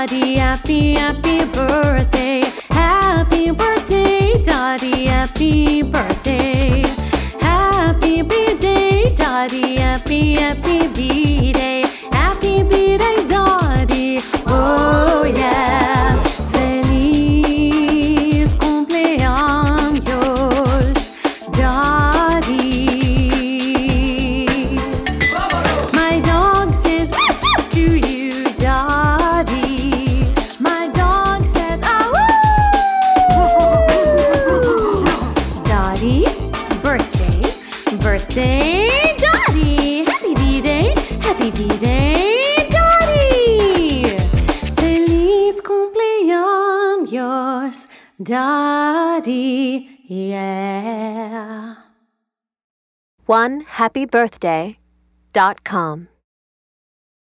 Dottie, happy, happy birthday. Happy birthday, Dottie, happy birthday. Happy birthday, Dottie, happy, happy birthday. Happy birthday, Dottie, oh yeah. Feliz cumpleaños, Dottie. My dog says to you, Dottie. My dog says, ah, woo! Dottie, birthday, birthday, Dottie. Happy birthday, Dottie. Feliz cumpleaños, Dottie, yeah. OneHappyBirthday.com